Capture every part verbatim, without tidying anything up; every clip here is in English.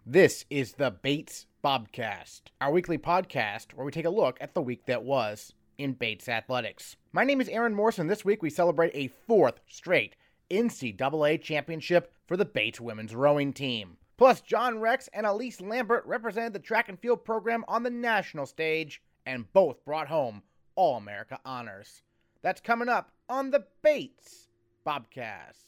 This is the Bates Bobcast, our weekly podcast where we take a look at the week that was in Bates athletics. My name is Aaron Morrison. This week we celebrate a fourth straight N C double A championship for the Bates women's rowing team. Plus, John Rex and Elise Lambert represented the track and field program on the national stage and both brought home All-America honors. That's coming up on the Bates Bobcast.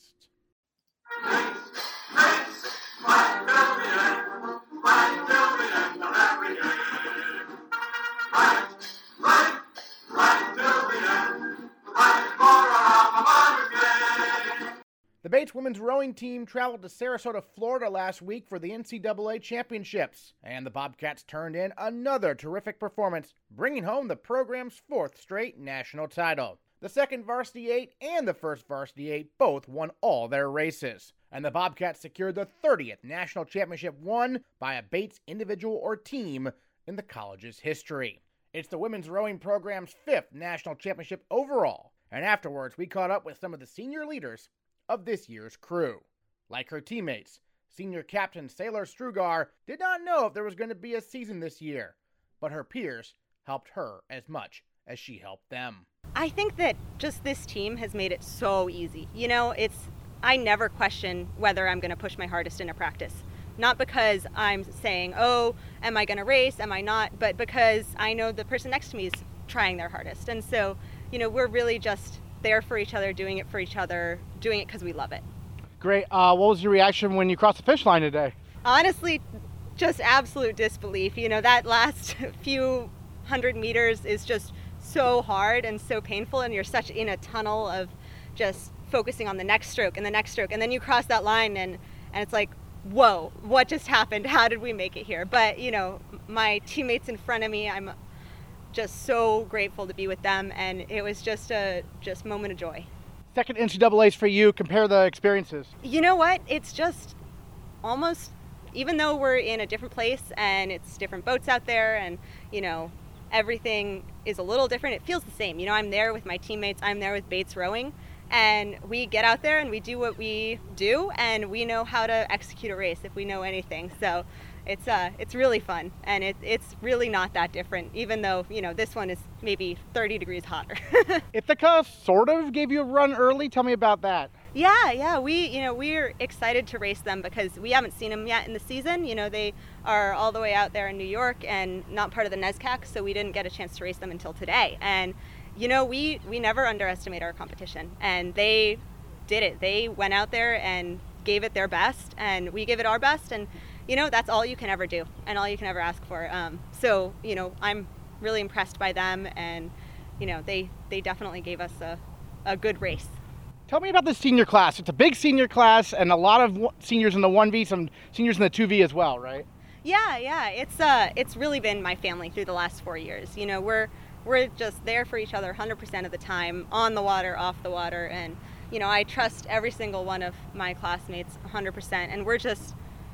The Bates women's rowing team traveled to Sarasota, Florida last week for the N C double A championships, and the Bobcats turned in another terrific performance, bringing home the program's fourth straight national title. The second varsity eight and the first varsity eight both won all their races, and the Bobcats secured the thirtieth national championship won by a Bates individual or team in the college's history. It's the women's rowing program's fifth national championship overall, and afterwards we caught up with some of the senior leaders of this year's crew. Like her teammates, senior captain Sailor Strugar did not know if there was going to be a season this year, but her peers helped her as much as she helped them. I think that just this team has made it so easy. You know, it's I never question whether I'm going to push my hardest in a practice. Not because I'm saying, oh, am I going to race, am I not, but because I know the person next to me is trying their hardest. And so, you know, we're really just there for each other, doing it for each other, doing it because we love it. Great. Uh, what was your reaction when you crossed the finish line today? Honestly, just absolute disbelief. You know, that last few hundred meters is just so hard and so painful, and you're such in a tunnel of just focusing on the next stroke and the next stroke, and then you cross that line and, and it's like, whoa, what just happened? How did we make it here? But, you know, my teammates in front of me, I'm just so grateful to be with them, and it was just a just moment of joy. Second N C double A's for you. Compare the experiences. You know what? It's just almost, even though we're in a different place and it's different boats out there and, you know, everything is a little different, it feels the same. You know, I'm there with my teammates, I'm there with Bates Rowing, and we get out there and we do what we do, and we know how to execute a race if we know anything. So it's uh it's really fun, and it, it's really not that different, even though, you know, this one is maybe thirty degrees hotter. Ithaca sort of gave you a run early. Tell me about that. Yeah, yeah, we, you know, we're excited to race them because we haven't seen them yet in the season. You know, they are all the way out there in New York and not part of the NESCAC, so we didn't get a chance to race them until today. And, you know, we, we never underestimate our competition, and they did it. They went out there and gave it their best, and we gave it our best, and, you know, that's all you can ever do and all you can ever ask for. Um, so, you know, I'm really impressed by them, and, you know, they, they definitely gave us a, a good race. Tell me about the senior class. It's a big senior class and a lot of seniors in the one V, some seniors in the two V as well, right? Yeah, yeah. It's uh, it's really been my family through the last four years. You know, we're we're just there for each other one hundred percent of the time, on the water, off the water, and, you know, I trust every single one of my classmates one hundred percent, and we're just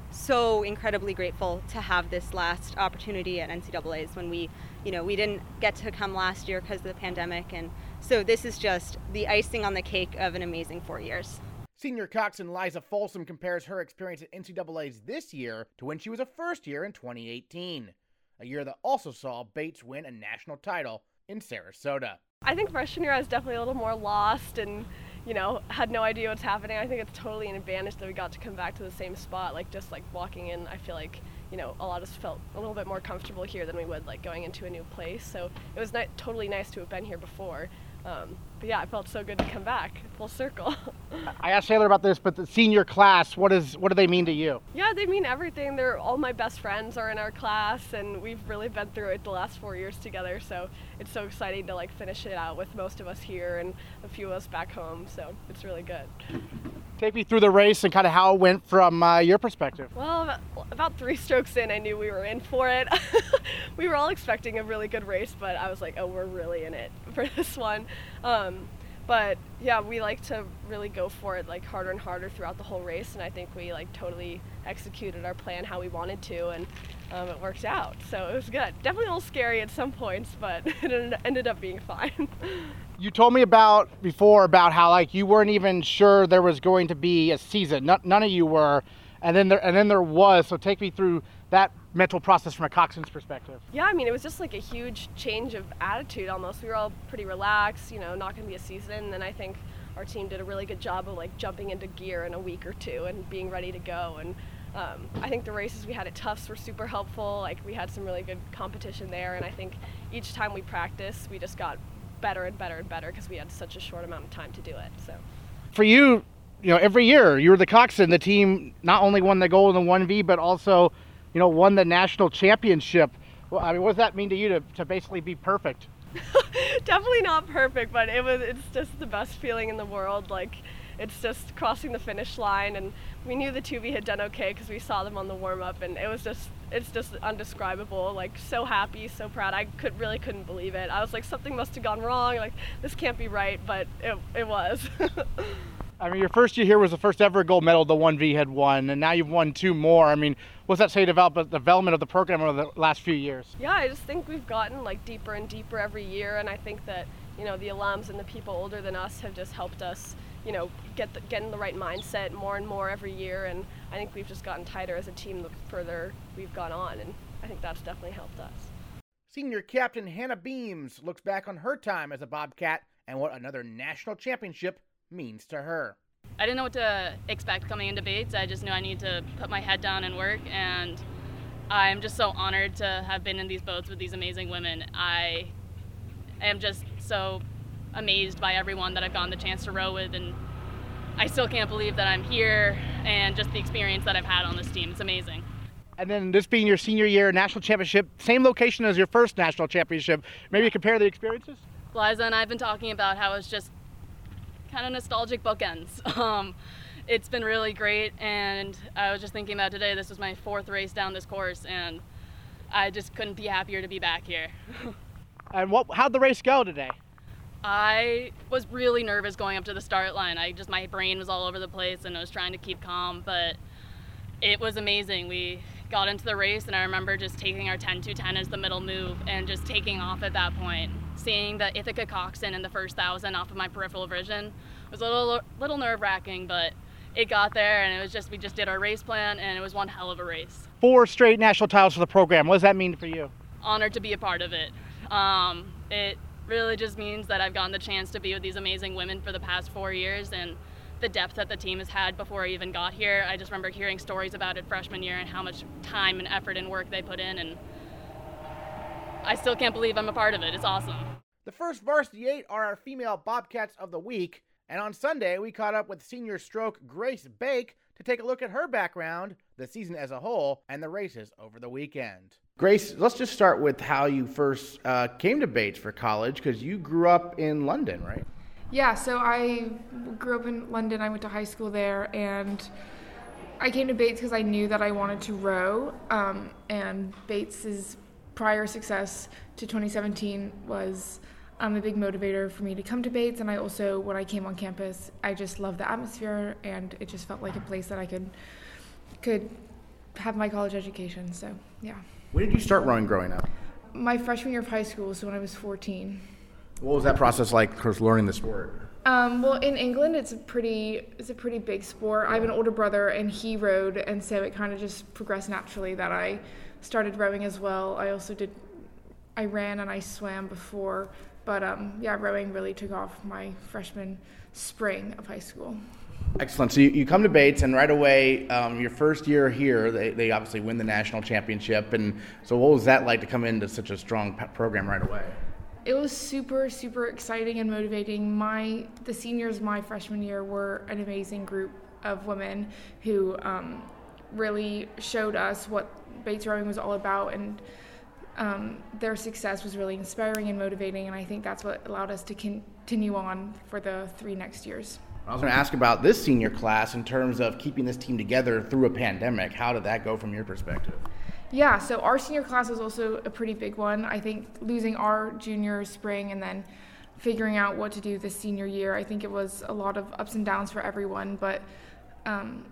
so incredibly grateful to have this last opportunity at N C double A's when we, you know, we didn't get to come last year because of the pandemic, and so this is just the icing on the cake of an amazing four years. Senior coxswain Liza Folsom compares her experience at N C double A's this year to when she was a first year in twenty eighteen, a year that also saw Bates win a national title in Sarasota. I think freshman year I was definitely a little more lost and, you know, had no idea what's happening. I think it's totally an advantage that we got to come back to the same spot. Like, just like walking in, I feel like, you know, a lot of us felt a little bit more comfortable here than we would like going into a new place. So it was ni- totally nice to have been here before. Um, but yeah, it felt so good to come back full circle. I asked Taylor about this, but the senior class, what is what do they mean to you? Yeah, they mean everything. They're all my best friends are in our class, and we've really been through it the last four years together. So it's so exciting to like finish it out with most of us here and a few of us back home. So it's really good. Take me through the race and kind of how it went from uh, your perspective. Well, about, about three strokes in, I knew we were in for it. We were all expecting a really good race, but I was like, oh, we're really in it for this one. Um, but yeah, we like to really go for it like harder and harder throughout the whole race, and I think we like totally executed our plan how we wanted to, and um, it worked out. So it was good. Definitely a little scary at some points, but it ended up being fine. You told me about before about how like you weren't even sure there was going to be a season. N- none of you were. and then there and then there was. So take me through that mental process from a coxswain's perspective. Yeah, I mean, it was just like a huge change of attitude almost. We were all pretty relaxed, you know, not going to be a season, and I think our team did a really good job of like jumping into gear in a week or two and being ready to go. And um, I think the races we had at Tufts were super helpful. Like, we had some really good competition there, and I think each time we practiced, we just got better and better and better because we had such a short amount of time to do it. So for you, you know, every year you were the coxswain. The team not only won the gold in the one V, but also, you know, won the national championship. Well, I mean, what does that mean to you to, to basically be perfect? Definitely not perfect, but it was. It's just the best feeling in the world. Like, it's just crossing the finish line, and we knew the two V had done okay because we saw them on the warm up, and it was just. It's just undescribable. Like, so happy, so proud. I could really couldn't believe it. I was like, something must have gone wrong. Like, this can't be right, but it it was. I mean, your first year here was the first ever gold medal the one V had won, and now you've won two more. I mean, what's that say about the development of the program over the last few years? Yeah, I just think we've gotten like deeper and deeper every year, and I think that, you know, the alums and the people older than us have just helped us, you know, get the, get in the right mindset more and more every year, and I think we've just gotten tighter as a team the further we've gone on, and I think that's definitely helped us. Senior captain Hannah Beams looks back on her time as a Bobcat and what another national championship means to her. I didn't know what to expect coming into Bates. I just knew I needed to put my head down and work, and I'm just so honored to have been in these boats with these amazing women. I am just so amazed by everyone that I've gotten the chance to row with, and I still can't believe that I'm here and just the experience that I've had on this team. It's amazing. And then this being your senior year national championship, same location as your first national championship. Maybe compare the experiences? Liza and I have been talking about how it's just kind of nostalgic bookends. Um, it's been really great, and I was just thinking about today, this was my fourth race down this course, and I just couldn't be happier to be back here. And what? How'd the race go today? I was really nervous going up to the start line. I just, my brain was all over the place, and I was trying to keep calm, but it was amazing. We got into the race, and I remember just taking our ten two ten as the middle move and just taking off at that point. Seeing the Ithaca Coxswain in the first thousand off of my peripheral vision was a little little nerve-wracking, but it got there, and it was just, we just did our race plan, and it was one hell of a race. Four straight national titles for the program. What does that mean for you? Honored to be a part of it. Um, it really just means that I've gotten the chance to be with these amazing women for the past four years, and the depth that the team has had before I even got here. I just remember hearing stories about it freshman year and how much time and effort and work they put in, and I still can't believe I'm a part of it. It's awesome. The first Varsity Eight are our female Bobcats of the week, and on Sunday we caught up with senior stroke Grace Bake to take a look at her background, the season as a whole, and the races over the weekend. Grace, let's just start with how you first uh, came to Bates for college, because you grew up in London, right? Yeah, so I grew up in London. I went to high school there, and I came to Bates because I knew that I wanted to row, um, and Bates's prior success to twenty seventeen was um, a big motivator for me to come to Bates. And I also, when I came on campus, I just loved the atmosphere, and it just felt like a place that I could could have my college education. So yeah. When did you start rowing growing up? My freshman year of high school, so when I was fourteen. What was that process like, of course, learning the sport? Um, well, in England, it's a pretty it's a pretty big sport. I have an older brother, and he rowed, and so it kind of just progressed naturally that I started rowing as well. I also did, I ran and I swam before, but um, yeah, rowing really took off my freshman spring of high school. Excellent. So you, you come to Bates, and right away, um, your first year here, they, they obviously win the national championship. And so what was that like to come into such a strong program right away? It was super, super exciting and motivating. My the seniors my freshman year were an amazing group of women who um, really showed us what Bates rowing was all about, and um, their success was really inspiring and motivating, and I think that's what allowed us to continue on for the three next years. I was going to ask about this senior class in terms of keeping this team together through a pandemic. How did that go from your perspective? Yeah, so our senior class was also a pretty big one. I think losing our junior spring and then figuring out what to do this senior year, I think it was a lot of ups and downs for everyone, but um,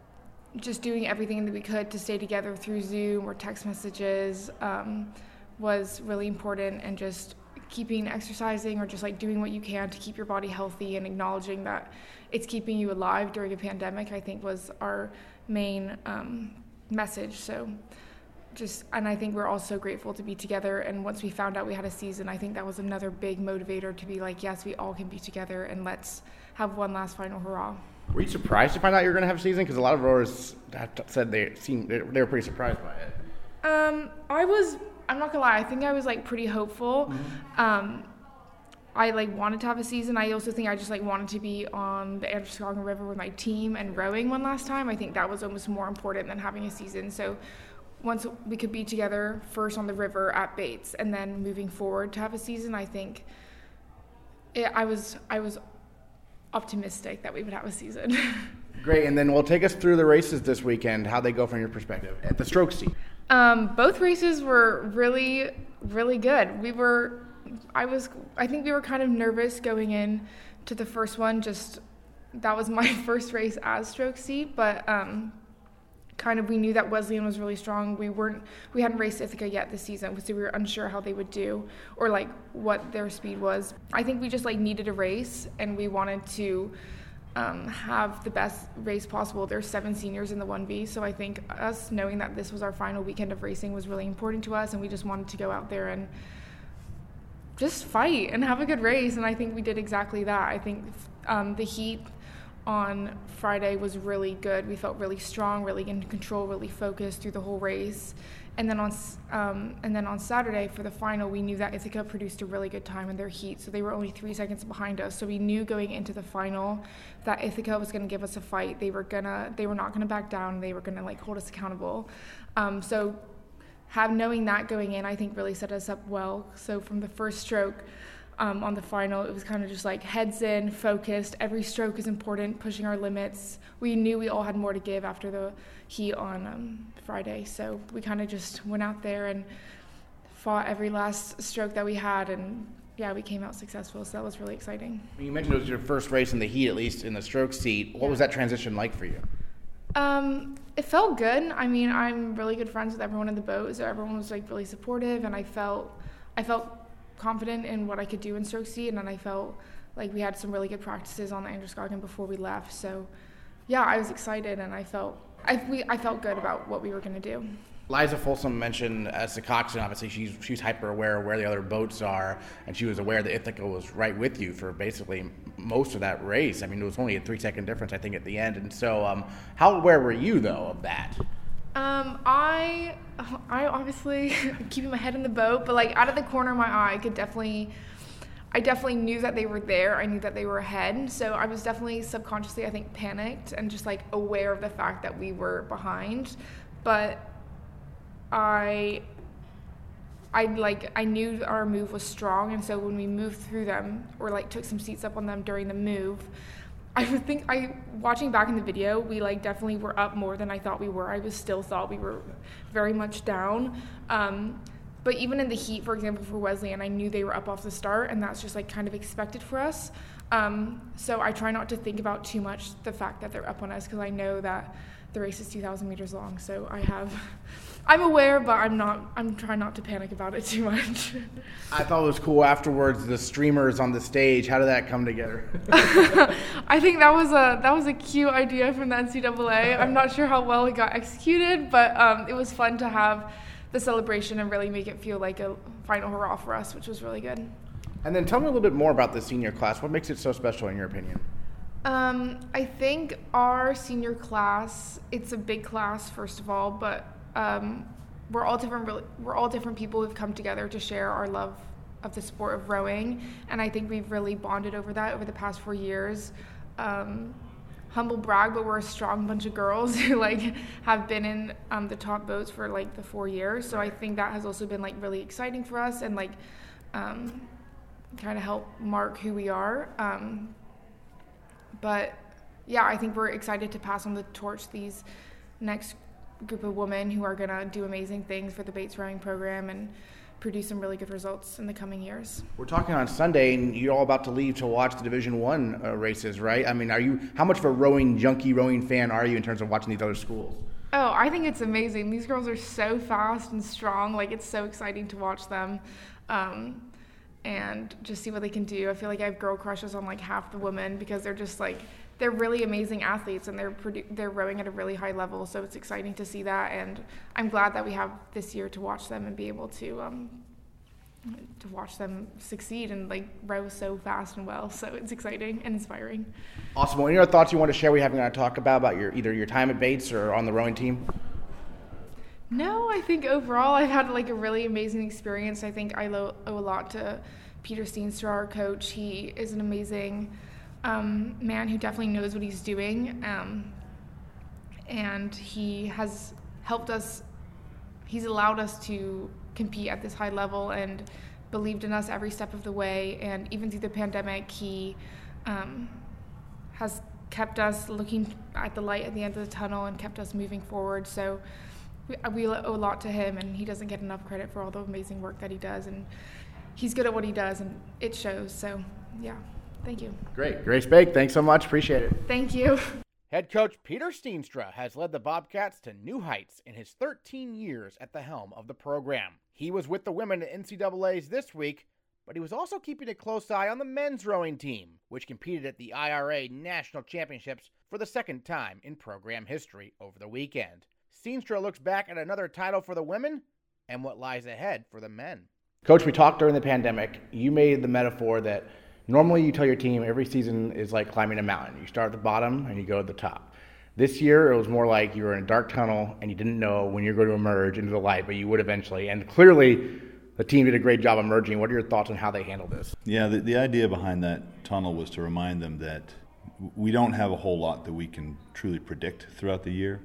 just doing everything that we could to stay together through Zoom or text messages um, was really important, and just keeping exercising or just like doing what you can to keep your body healthy and acknowledging that it's keeping you alive during a pandemic, I think was our main um, message. So just, and I think we're all so grateful to be together. And once we found out we had a season, I think that was another big motivator to be like, yes, we all can be together, and let's have one last final hurrah. Were you surprised to find out you were going to have a season? Because a lot of rowers said they seemed they were pretty surprised by it. Um, I was. I'm not gonna lie. I think I was like pretty hopeful. Mm-hmm. Um, I like wanted to have a season. I also think I just like wanted to be on the Androscoggin River with my team and rowing one last time. I think that was almost more important than having a season. So once we could be together first on the river at Bates and then moving forward to have a season, I think it, I was I was optimistic that we would have a season. Great, and then we'll take us through the races this weekend, how they go from your perspective at the stroke seat. Um, both races were really, really good. We were, I was, I think we were kind of nervous going in to the first one. Just that was my first race as stroke seat, but um, kind of we knew that Wesleyan was really strong. We weren't, we hadn't raced Ithaca yet this season, so we were unsure how they would do or like what their speed was. I think we just like needed a race, and we wanted to Um, have the best race possible. There's seven seniors in the one V, so I think us knowing that this was our final weekend of racing was really important to us, and we just wanted to go out there and just fight and have a good race, and I think we did exactly that. I think um, the heat on Friday was really good. We felt really strong, really in control, really focused through the whole race. And then on um, and then on Saturday for the final, we knew that Ithaca produced a really good time in their heat, so they were only three seconds behind us. So we knew going into the final that Ithaca was going to give us a fight. They were gonna, they were not going to back down. They were going to like hold us accountable. Um, so have knowing that going in, I think really set us up well. So from the first stroke um, on the final, it was kind of just like heads in, focused. Every stroke is important, pushing our limits. We knew we all had more to give after the heat on um, Friday, so we kind of just went out there and fought every last stroke that we had, and yeah, we came out successful, so that was really exciting. You mentioned it was your first race in the heat, at least in the stroke seat. What yeah. was that transition like for you? Um, it felt good. I mean, I'm really good friends with everyone in the boat, so everyone was like really supportive, and I felt, I felt confident in what I could do in stroke seat, and then I felt like we had some really good practices on the Androscoggin before we left. So, yeah, I was excited, and I felt, I we I felt good about what we were going to do. Liza Folsom mentioned as the coxswain, obviously she's she's hyper aware of where the other boats are, and she was aware that Ithaca was right with you for basically most of that race. I mean, it was only a three second difference, I think, at the end. And so, um, how aware were you though of that? Um, I I obviously keeping my head in the boat, but like out of the corner of my eye, I could definitely. I definitely knew that they were there. I knew that they were ahead. So I was definitely subconsciously, I think, panicked and just like aware of the fact that we were behind. But I, I like, I knew our move was strong. And so when we moved through them or like took some seats up on them during the move, I would think I, watching back in the video, we like definitely were up more than I thought we were. I was still thought we were very much down. Um, But even in the heat, for example, for Wesleyan, I knew they were up off the start, and that's just like kind of expected for us. Um, so I try not to think about too much the fact that they're up on us, because I know that the race is two thousand meters long. So I have, I'm aware, but I'm not. I'm trying not to panic about it too much. I thought it was cool afterwards. The streamers on the stage. How did that come together? I think that was a that was a cute idea from the N C double A. I'm not sure how well it got executed, but um, it was fun to have the celebration and really make it feel like a final hurrah for us, which was really good. And then tell me a little bit more about the senior class. What makes it so special in your opinion? Um, I think our senior class, it's a big class, first of all, but um, we're all different. Really, we're all different people who've come together to share our love of the sport of rowing, and I think we've really bonded over that over the past four years. Um, humble brag, but we're a strong bunch of girls who like have been in um, the top boats for like the four years. So I think that has also been like really exciting for us and like um, kind of help mark who we are. Um, but yeah, I think we're excited to pass on the torch these next group of women who are gonna do amazing things for the Bates rowing program and produce some really good results in the coming years. We're talking on Sunday, and you're all about to leave to watch the Division One uh, races, right? I mean, are you? How much of a rowing junkie, rowing fan are you in terms of watching these other schools? Oh, I think it's amazing. These girls are so fast and strong. Like, it's so exciting to watch them, um, and just see what they can do. I feel like I have girl crushes on like half the women because they're just like they're really amazing athletes, and they're produ- they're rowing at a really high level. So it's exciting to see that, and I'm glad that we have this year to watch them and be able to um, to watch them succeed and like row so fast and well. So it's exciting and inspiring. Awesome. Well, any other thoughts you want to share we haven't got to talk about about your either your time at Bates or on the rowing team? No, I think overall I've had like a really amazing experience. I think I owe a lot to Peter Steenstra, our coach. He is an amazing um, man who definitely knows what he's doing, um, and he has helped us. He's allowed us to compete at this high level and believed in us every step of the way. And even through the pandemic, he um, has kept us looking at the light at the end of the tunnel and kept us moving forward. So we, we owe a lot to him, and he doesn't get enough credit for all the amazing work that he does. And he's good at what he does, and it shows. So, yeah, thank you. Great. Grace Bake, thanks so much. Appreciate it. Thank you. Head coach Peter Steenstra has led the Bobcats to new heights in his thirteen years at the helm of the program. He was with the women at N C double A's this week, but he was also keeping a close eye on the men's rowing team, which competed at the I R A National Championships for the second time in program history over the weekend. Steenstra looks back at another title for the women and what lies ahead for the men. Coach, we talked during the pandemic. You made the metaphor that normally you tell your team every season is like climbing a mountain. You start at the bottom and you go to the top. This year, it was more like you were in a dark tunnel and you didn't know when you're going to emerge into the light, but you would eventually. And clearly, the team did a great job emerging. What are your thoughts on how they handled this? Yeah, the, the idea behind that tunnel was to remind them that we don't have a whole lot that we can truly predict throughout the year.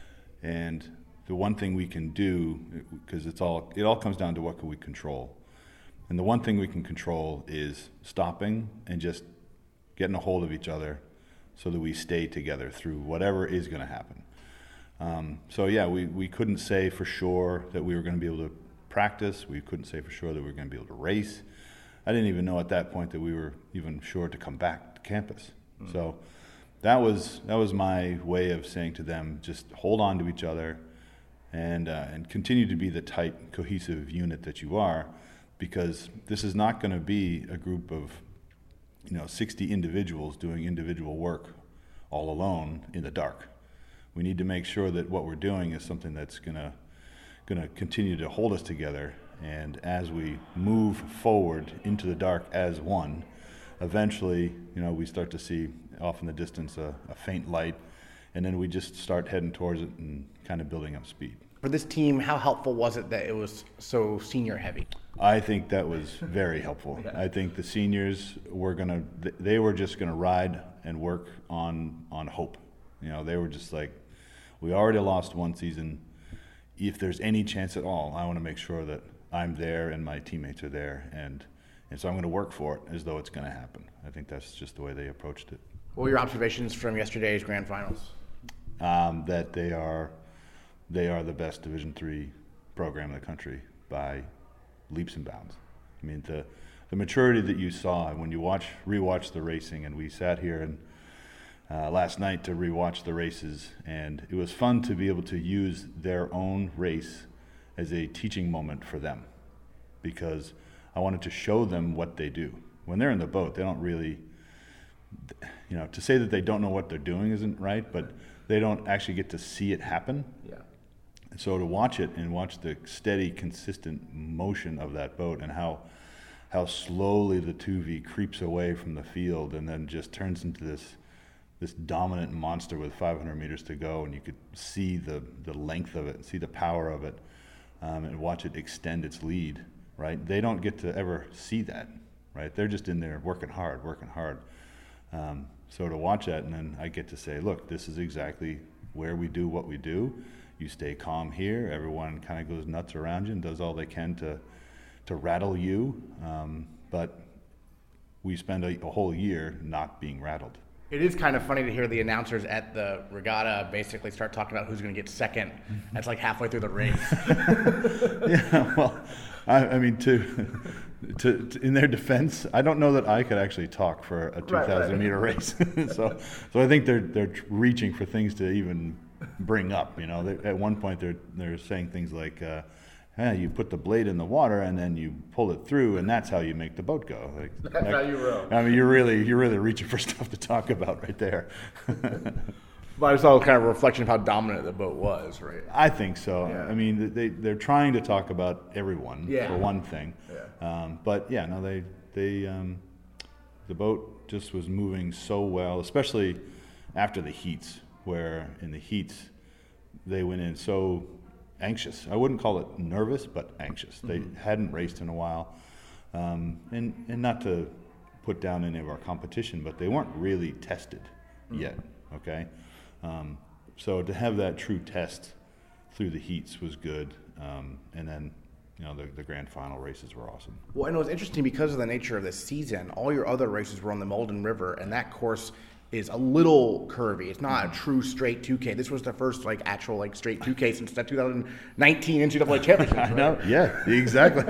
And the one thing we can do, because it's all it all comes down to what can we control. And the one thing we can control is stopping and just getting a hold of each other so that we stay together through whatever is going to happen. Um, so yeah, we, we couldn't say for sure that we were going to be able to practice. We couldn't say for sure that we were going to be able to race. I didn't even know at that point that we were even sure to come back to campus. Mm-hmm. So that was that was my way of saying to them, just hold on to each other and uh, and continue to be the tight, cohesive unit that you are, because this is not going to be a group of, you know, sixty individuals doing individual work all alone in the dark. We need to make sure that what we're doing is something that's going to going to continue to hold us together, and as we move forward into the dark as one, eventually, you know, we start to see off in the distance a, a faint light, and then we just start heading towards it and kind of building up speed. For this team, how helpful was it that it was so senior heavy? I think that was very helpful. Yeah. I think the seniors were gonna, they were just gonna ride and work on on hope. You know, they were just like, we already lost one season. If there's any chance at all, I want to make sure that I'm there and my teammates are there, and and so I'm going to work for it as though it's going to happen. I think that's just the way they approached it. What were your observations from yesterday's grand finals? Um, that they are they are the best Division three program in the country by leaps and bounds. I mean, the the maturity that you saw when you watch rewatch the racing, and we sat here and uh, last night to rewatch the races, and it was fun to be able to use their own race as a teaching moment for them, because I wanted to show them what they do. When they're in the boat, they don't really, you know, to say that they don't know what they're doing isn't right, but they don't actually get to see it happen. Yeah. And so to watch it and watch the steady, consistent motion of that boat, and how how slowly the two V creeps away from the field and then just turns into this this dominant monster with five hundred meters to go, and you could see the, the length of it, see the power of it, um, and watch it extend its lead, right? They don't get to ever see that, right? They're just in there working hard, working hard. Um, so to watch that, and then I get to say, look, this is exactly where we do what we do. You stay calm here. Everyone kind of goes nuts around you and does all they can to to rattle you, um, but we spend a, a whole year not being rattled. It is kind of funny to hear the announcers at the regatta basically start talking about who's going to get second. That's like halfway through the race. Yeah, well, I, I mean, to, to, to in their defense, I don't know that I could actually talk for a two thousand right, right. meter race. so, so I think they're they're reaching for things to even bring up. You know, they, at one point they're they're saying things like, uh, yeah, you put the blade in the water and then you pull it through, and that's how you make the boat go. Like, That's that, how you row. I mean, you're really you're really reaching for stuff to talk about right there. But it's all kind of a reflection of how dominant the boat was, right? I think so. Yeah. I mean, they they're trying to talk about everyone Yeah. for one thing. Yeah. Um, but yeah, no, they they um, the boat just was moving so well, especially after the heats, where in the heats they went in so anxious. I wouldn't call it nervous, but anxious. They Mm-hmm. hadn't raced in a while, um, and and not to put down any of our competition, but they weren't really tested Mm-hmm. yet. Okay. Um, so to have that true test through the heats was good, um, and then you know the, the grand final races were awesome. Well, and it was interesting because of the nature of the season. All your other races were on the Malden River, and that course is a little curvy. It's not a true straight two K. This was the first like actual like straight two K since the two thousand nineteen N C double A championship. I know, yeah, exactly.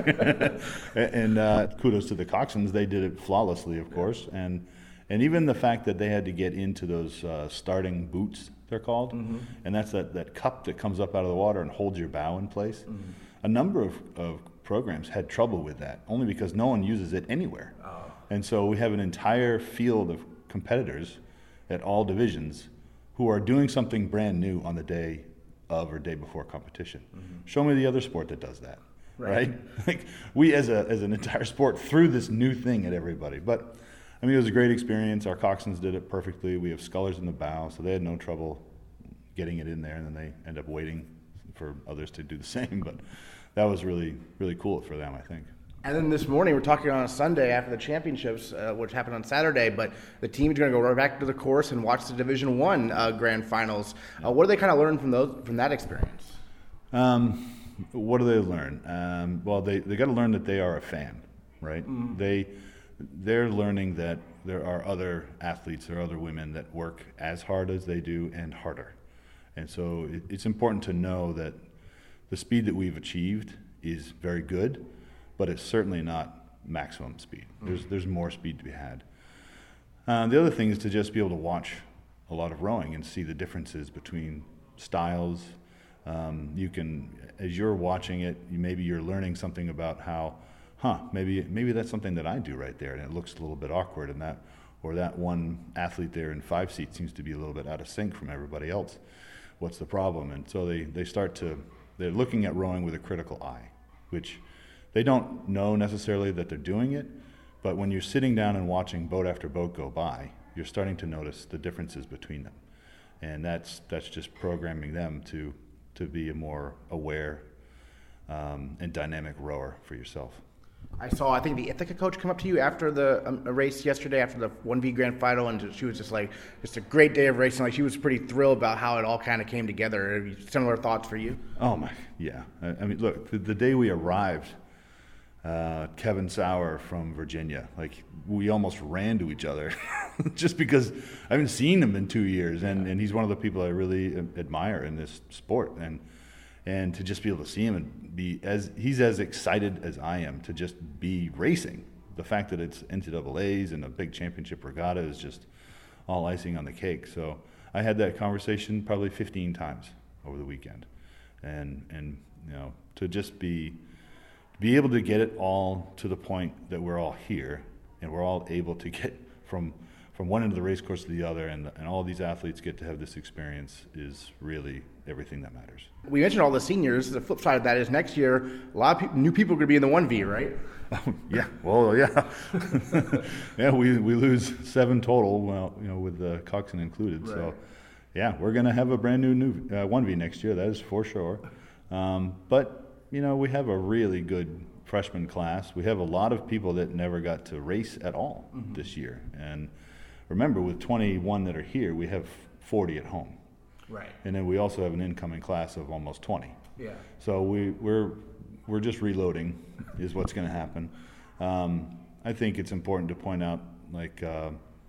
and uh, kudos to the Coxswains; they did it flawlessly, of course, and. And even the fact that they had to get into those uh, starting boots, they're called, mm-hmm. and that's that, that cup that comes up out of the water and holds your bow in place. Mm-hmm. A number of, of programs had trouble with that, only because no one uses it anywhere. Oh. And so we have an entire field of competitors at all divisions who are doing something brand new on the day of or day before competition. Mm-hmm. Show me the other sport that does that, right? right? Like we as a as an entire sport threw this new thing at everybody, but. I mean, it was a great experience. Our Coxswains did it perfectly. We have scullers in the bow, so they had no trouble getting it in there, and then they end up waiting for others to do the same. But that was really, really cool for them, I think. And then this morning, we're talking on a Sunday after the championships, uh, which happened on Saturday, but the team is going to go right back to the course and watch the Division One uh, grand finals. Uh, what do they kind of learn from those from that experience? Um, what do they learn? Um, well, they, they got to learn that they are a fan, right? Mm-hmm. They... They're learning that there are other athletes or other women that work as hard as they do and harder. And so it, it's important to know that the speed that we've achieved is very good, but it's certainly not maximum speed. Mm-hmm. There's there's more speed to be had. Uh, the other thing is to just be able to watch a lot of rowing and see the differences between styles. Um, you can, as you're watching it, you, maybe you're learning something about how huh, maybe maybe that's something that I do right there, and it looks a little bit awkward, and that, or that one athlete there in five seat seems to be a little bit out of sync from everybody else. What's the problem? And so they, they start to, they're looking at rowing with a critical eye, which they don't know necessarily that they're doing it, but when you're sitting down and watching boat after boat go by, you're starting to notice the differences between them. And that's that's just programming them to, to be a more aware um, and dynamic rower for yourself. I saw, I think, the Ithaca coach come up to you after the um, race yesterday, after the one V grand final, and she was just like, just a great day of racing. Like, she was pretty thrilled about how it all kind of came together. Similar thoughts for you? Oh, my, yeah. I, I mean, look, the, the day we arrived, uh, Kevin Sauer from Virginia, like, we almost ran to each other just because I haven't seen him in two years, and, and he's one of the people I really admire in this sport. And And to just be able to see him and be as he's as excited as I am to just be racing. The fact that it's N C double A's and a big championship regatta is just all icing on the cake. So I had that conversation probably fifteen times over the weekend, and and you know to just be be able to get it all to the point that we're all here and we're all able to get from from one end of the race course to the other, and and all these athletes get to have this experience is really everything that matters. We mentioned all the seniors. The flip side of that is next year, a lot of pe- new people are going to be in the one V, right? Oh, yeah. Well, yeah. yeah, we we lose seven total, well, you know, with the Coxswain included. Right. So, yeah, we're going to have a brand new new uh, one V next year. That is for sure. Um, but you know, we have a really good freshman class. We have a lot of people that never got to race at all mm-hmm. this year. And remember, with twenty-one that are here, we have forty at home. Right. And then we also have an incoming class of almost twenty. Yeah. So we, we're we're just reloading is what's going to happen. Um, I think it's important to point out, like, uh,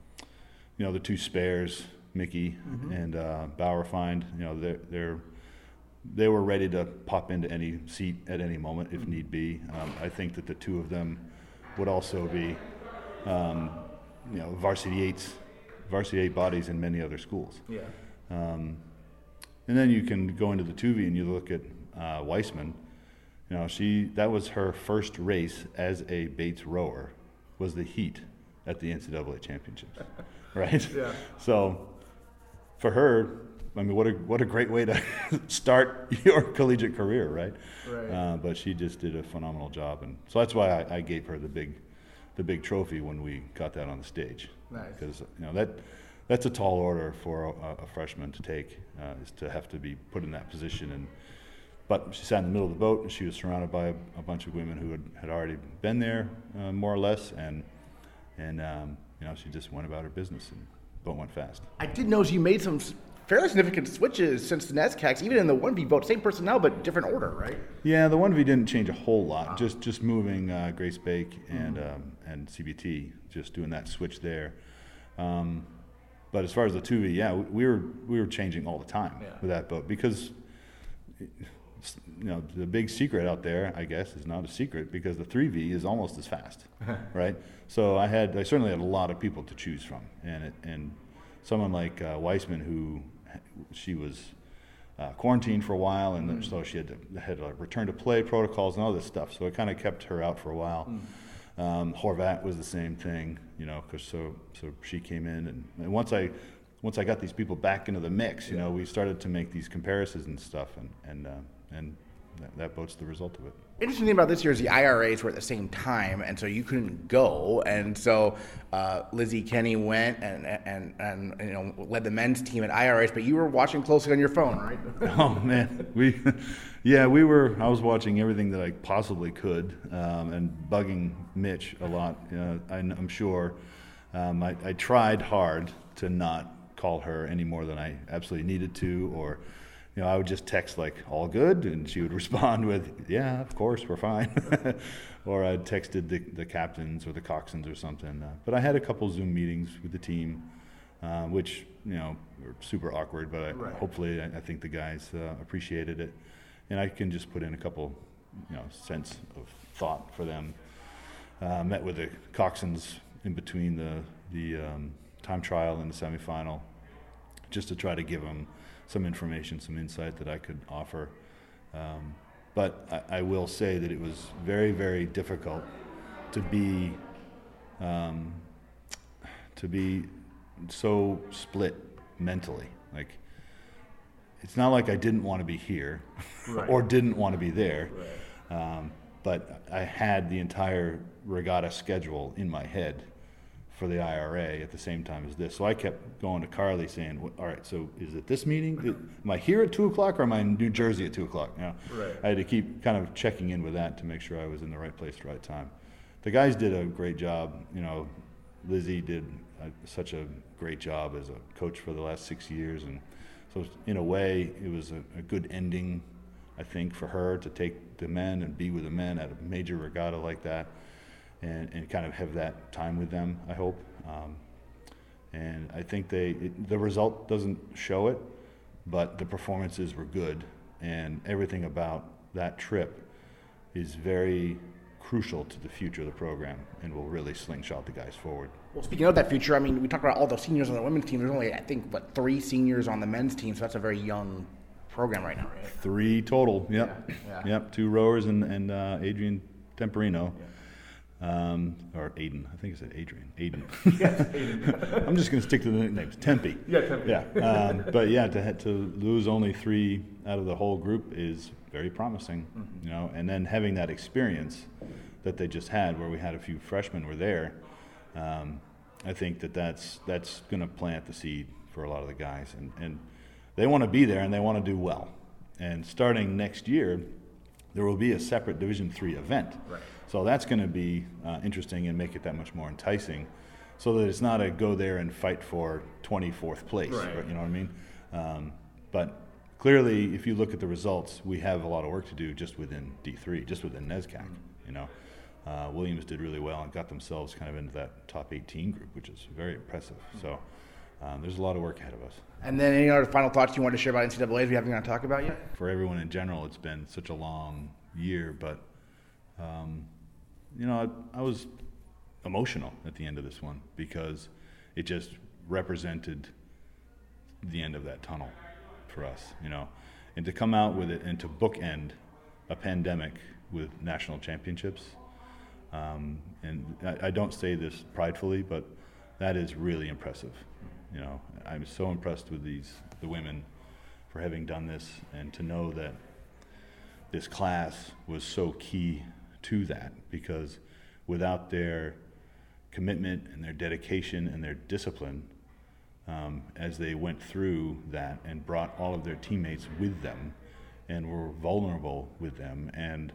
you know, the two spares, Mickey mm-hmm. and uh, Bauerfeind, you know, they're, they're, they were ready to pop into any seat at any moment if mm-hmm. need be. Um, I think that the two of them would also be, um, you know, varsity eights, varsity eight bodies in many other schools. Yeah. Um, and then you can go into the two V and you look at uh, Weissman. You You know, she that was her first race as a Bates rower, was the heat at the N C double A championships, right? Yeah. So for her, I mean, what a what a great way to start your collegiate career, right? Right. Uh, but she just did a phenomenal job, and so that's why I, I gave her the big, the big trophy when we got that on the stage. Nice. Because you know that that's a tall order for a, a freshman to take, uh, is to have to be put in that position. And but she sat in the middle of the boat, and she was surrounded by a, a bunch of women who had, had already been there, uh, more or less, and and um, you know, she just went about her business, and the boat went fast. I did notice you made some fairly significant switches since the NESCACs, even in the one V boat, same personnel but different order, right? Yeah, the one V didn't change a whole lot. Wow. Just just moving uh, Grace Bake and mm-hmm. um, and C B T, just doing that switch there. Um, but as far as the two V, yeah, we were we were changing all the time yeah. with that boat because, you know, the big secret out there, I guess, is not a secret because the three V is almost as fast, right? So I had I certainly had a lot of people to choose from, and it, and someone like uh, Weissman, who she was uh, quarantined for a while, and mm. so she had to, had to return to play protocols and all this stuff. So it kind of kept her out for a while. Mm. Um, Horvat was the same thing, you know, because so so she came in, and, and once I once I got these people back into the mix, you yeah. know, we started to make these comparisons and stuff, and and uh, and that, that boat's the result of it. Interesting thing about this year is the I R As were at the same time, and so you couldn't go, and so uh, Lizzie Kenny went and, and and you know led the men's team at I R As, but you were watching closely on your phone, right? Oh man, we, yeah, we were. I was watching everything that I possibly could, um, and bugging Mitch a lot. You know, I, I'm sure. Um, I, I tried hard to not call her any more than I absolutely needed to, or. You know, I would just text like, all good, and she would respond with, yeah, of course, we're fine. Or I'd texted the, the captains or the coxswains or something. Uh, but I had a couple Zoom meetings with the team, uh, which, you know, were super awkward, but I, right. hopefully I, I think the guys uh, appreciated it. And I can just put in a couple, you know, cents of thought for them. Uh, met with the coxswains in between the, the um, time trial and the semifinal, just to try to give them some information, some insight that I could offer. Um, but I, I will say that it was very, very difficult to be um, to be so split mentally. Like, it's not like I didn't want to be here right. or didn't want to be there, right. um, but I had the entire regatta schedule in my head for the I R A at the same time as this. So I kept going to Carly saying, all right, so is it this meeting? Am I here at two o'clock or am I in New Jersey at two o'clock? You know, right. I had to keep kind of checking in with that to make sure I was in the right place at the right time. The guys did a great job. You know, Lizzie did a, such a great job as a coach for the last six years. And so in a way, it was a, a good ending, I think, for her to take the men and be with the men at a major regatta like that. And, and kind of have that time with them, I hope. Um, and I think they it, the result doesn't show it, but the performances were good, and everything about that trip is very crucial to the future of the program and will really slingshot the guys forward. Well, speaking of that future, I mean, we talked about all the seniors on the women's team. There's only, I think, what, three seniors on the men's team, so that's a very young program right now, right? Three total, yep. Yeah. Yeah. Yep, two rowers and, and uh, Adrian Temperino. Yeah. Um, or Aiden, I think I said Adrian. Aiden. Yes, Aiden. I'm just going to stick to the nicknames. Tempe. Yeah, Tempe. Yeah. Um, but yeah, to to lose only three out of the whole group is very promising, mm-hmm. you know. And then having that experience that they just had, where we had a few freshmen were there, um, I think that that's that's going to plant the seed for a lot of the guys, and and they want to be there and they want to do well. And starting next year, there will be a separate Division three event. Right. So that's going to be uh, interesting and make it that much more enticing, so that it's not a go there and fight for twenty-fourth place. Right. Right, you know what I mean? Um, but clearly, if you look at the results, we have a lot of work to do just within D three, just within NESCAC. Mm-hmm. You know, uh, Williams did really well and got themselves kind of into that top eighteen group, which is very impressive. Mm-hmm. So um, there's a lot of work ahead of us. And then any other final thoughts you want to share about N C double A's we haven't going to talk about yet? For everyone in general, it's been such a long year, but um, you know, I, I was emotional at the end of this one because it just represented the end of that tunnel for us, you know. And to come out with it and to bookend a pandemic with national championships. Um, and I, I don't say this pridefully, but that is really impressive. You know, I'm so impressed with these the women for having done this, and to know that this class was so key to that, because without their commitment and their dedication and their discipline, um, as they went through that and brought all of their teammates with them and were vulnerable with them, and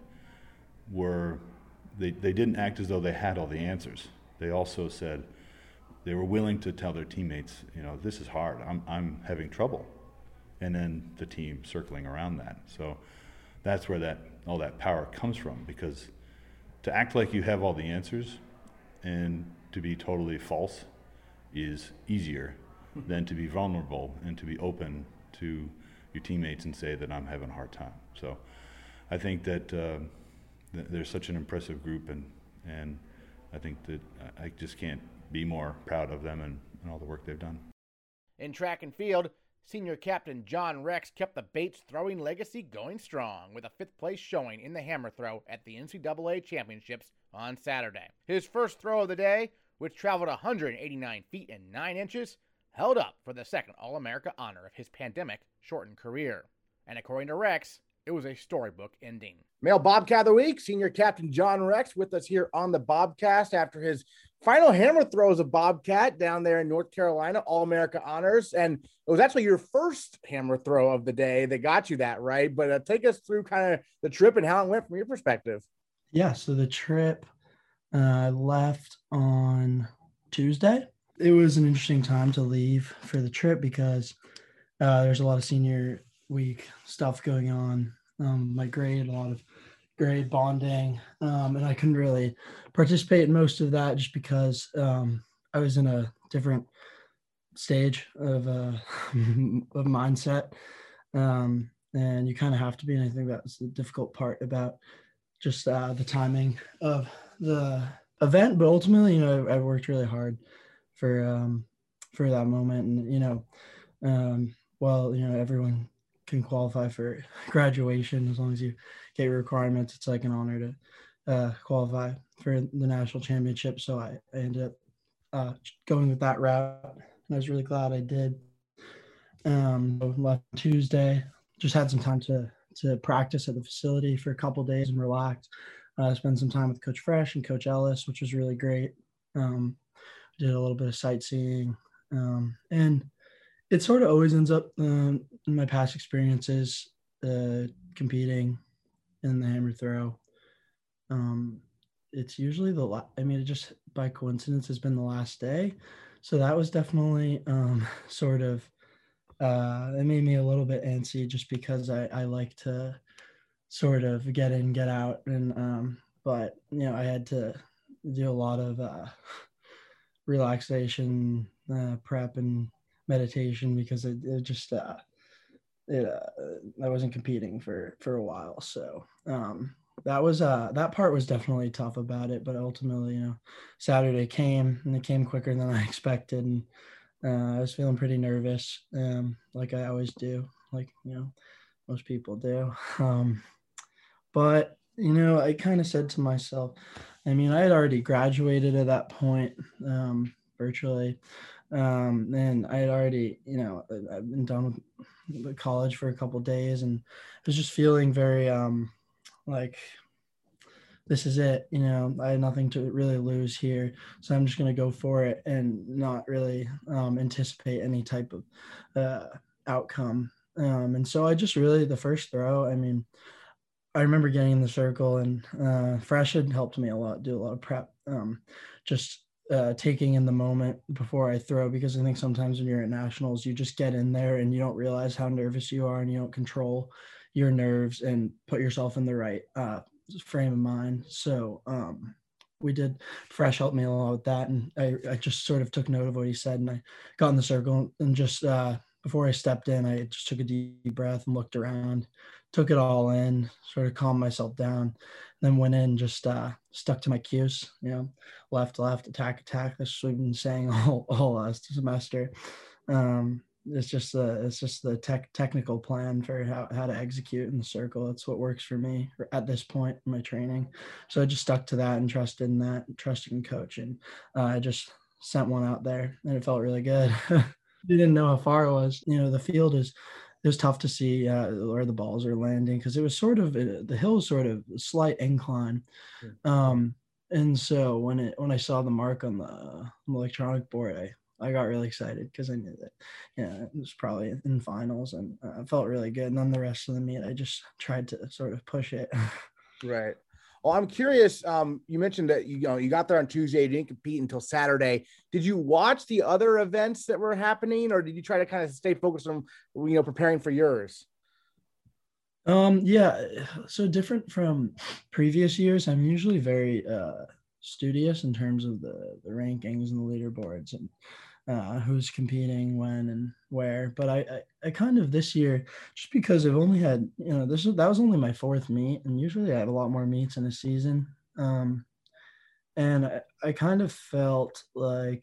were they, they didn't act as though they had all the answers. They also said they were willing to tell their teammates, you know, this is hard, I'm, I'm having trouble. And then the team circling around that. So that's where that all that power comes from, because to act like you have all the answers and to be totally false is easier than to be vulnerable and to be open to your teammates and say that I'm having a hard time. So I think that uh, th- there's such an impressive group, and and I think that I just can't be more proud of them and, and all the work they've done. In track and field, senior captain John Rex kept the Bates throwing legacy going strong with a fifth place showing in the hammer throw at the N C double A championships on Saturday. His first throw of the day, which traveled one hundred eighty-nine feet and nine inches, held up for the second All-America honor of his pandemic-shortened career. And according to Rex, it was a storybook ending. Male Bobcat of the Week, senior captain John Rex, with us here on the Bobcast after his final hammer throws of Bobcat down there in North Carolina, All-America honors. And it was actually your first hammer throw of the day that got you that, right? But uh, take us through kind of the trip and how it went from your perspective. Yeah, so the trip uh, left on Tuesday. It was an interesting time to leave for the trip because uh, there's a lot of senior week stuff going on. Um, my grade, a lot of grade bonding, um, and I couldn't really participate in most of that just because um, I was in a different stage of uh, of mindset, um, and you kind of have to be. And I think that's the difficult part about just uh, the timing of the event. But ultimately, you know, I, I worked really hard for um, for that moment, and you know, um, well, you know, everyone can qualify for graduation as long as you get your requirements. It's like an honor to uh, qualify for the national championship. So I, I ended up uh, going with that route, and I was really glad I did. Um, left Tuesday, just had some time to to practice at the facility for a couple of days and relax. Uh, spend some time with Coach Fresh and Coach Ellis, which was really great. Um, did a little bit of sightseeing, um, and it sort of always ends up um, in my past experiences uh, competing in the hammer throw. Um, it's usually the la- I mean, it just by coincidence has been the last day. So that was definitely um, sort of, uh, it made me a little bit antsy just because I, I like to sort of get in, get out. And, um, but, you know, I had to do a lot of uh, relaxation, uh, prep and meditation because it, it just, uh, it, uh, I wasn't competing for, for a while. So, um, that was, uh, that part was definitely tough about it, but ultimately, you know, Saturday came and it came quicker than I expected. And, uh, I was feeling pretty nervous. Um, like I always do, like, you know, most people do. Um, but, you know, I kind of said to myself, I mean, I had already graduated at that point, um, virtually. Um, and I had already, you know, I've been done with college for a couple of days and I was just feeling very, um, like, this is it, you know, I had nothing to really lose here. So I'm just going to go for it and not really, um, anticipate any type of, uh, outcome. Um, and so I just really, the first throw, I mean, I remember getting in the circle and, uh, Fresh had helped me a lot, do a lot of prep, um, just, Uh, taking in the moment before I throw, because I think sometimes when you're at nationals, you just get in there and you don't realize how nervous you are and you don't control your nerves and put yourself in the right uh, frame of mind. So um, we did, Fresh helped me a lot with that. And I, I just sort of took note of what he said and I got in the circle and just uh, before I stepped in, I just took a deep breath and looked around, took it all in, sort of calmed myself down, then went in, just uh, stuck to my cues, you know, left, left, attack, attack. That's what we've been saying all, all last semester. Um, it's just the it's just the tech technical plan for how, how to execute in the circle. That's what works for me at this point in my training. So I just stuck to that and trusted in that, trusted in coach, and uh, I just sent one out there, and it felt really good. Didn't know how far it was. You know, the field is it was tough to see uh, where the balls are landing because it was sort of the hill was sort of a slight incline. Um, and so when it when I saw the mark on the, on the electronic board, I I got really excited because I knew that, yeah, it was probably in finals, and uh, it felt really good. And then the rest of the meet, I just tried to sort of push it. Right. Well, I'm curious. Um, you mentioned that you, you know you got there on Tuesday, you didn't compete until Saturday. Did you watch the other events that were happening, or did you try to kind of stay focused on you know preparing for yours? Um, yeah. So different from previous years, I'm usually very uh, studious in terms of the the rankings and the leaderboards and uh, who's competing when and where. But I, I, I kind of this year, just because I've only had, you know, this was, that was only my fourth meet, and usually I have a lot more meets in a season. Um, and I, I kind of felt like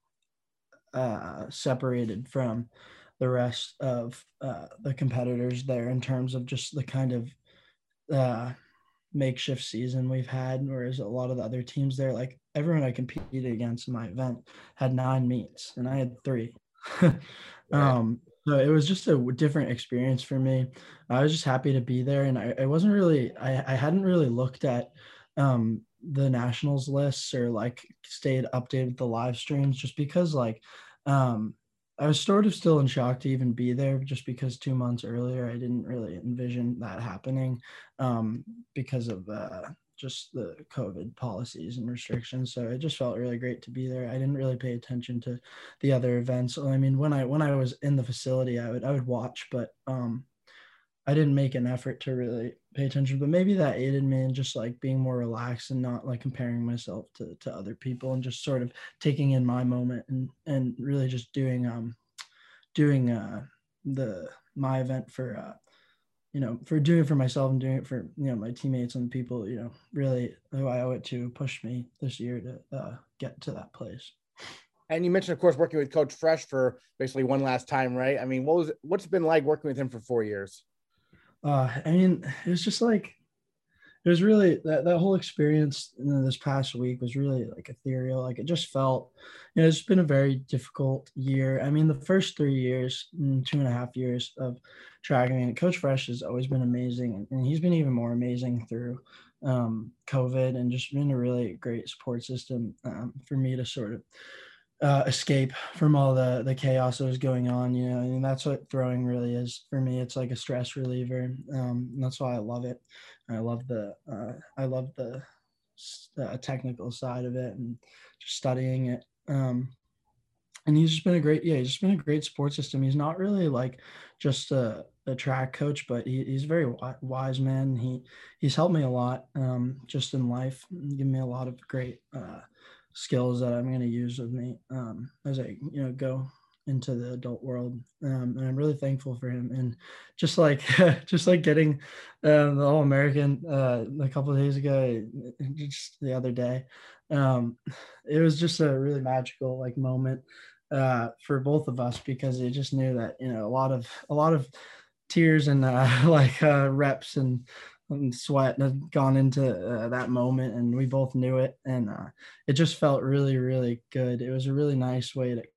uh, separated from the rest of uh, the competitors there in terms of just the kind of uh, makeshift season we've had, whereas a lot of the other teams there, like everyone I competed against in my event had nine meets and I had three. um, so it was just a different experience for me. I was just happy to be there, and I, I wasn't really, I, I hadn't really looked at um, the nationals lists or like stayed updated with the live streams just because like um, I was sort of still in shock to even be there just because two months earlier, I didn't really envision that happening um, because of uh, just the COVID policies and restrictions. So it just felt really great to be there. I didn't really pay attention to the other events. I mean, when I, when I was in the facility, I would, I would watch, but um, I didn't make an effort to really pay attention, but maybe that aided me in just like being more relaxed and not like comparing myself to, to other people and just sort of taking in my moment and, and really just doing, um, doing uh, the, my event for, uh, you know, for doing it for myself and doing it for, you know, my teammates and people, you know, really who I owe it to push me this year to uh, get to that place. And you mentioned, of course, working with Coach Fresh for basically one last time, right? I mean, what was it, what's it been like working with him for four years? Uh, I mean, it was just like, it was really, that, that whole experience you know, this past week was really like ethereal. Like it just felt, you know, it's been a very difficult year. I mean, the first three years, two and a half years of tracking, and Coach Fresh has always been amazing. And he's been even more amazing through um, COVID and just been a really great support system um, for me to sort of Uh, escape from all the the chaos that was going on, you know, and that's what throwing really is for me. It's like a stress reliever. Um, and that's why I love it. I love the uh, I love the uh, technical side of it and just studying it. Um, and he's just been a great, yeah, he's just been a great support system. He's not really like just a, a track coach, but he, he's a very wise man. He he's helped me a lot um, just in life, given me a lot of great uh, skills that I'm going to use with me um, as I, you know, go into the adult world. Um, and I'm really thankful for him. And just like, just like getting uh, the All-American uh, a couple of days ago, just the other day, um, it was just a really magical like moment uh, for both of us, because you just knew that, you know, a lot of, a lot of tears and uh, like uh, reps and, and sweat had gone into uh, that moment, and we both knew it, and uh, it just felt really, really good. It was a really nice way to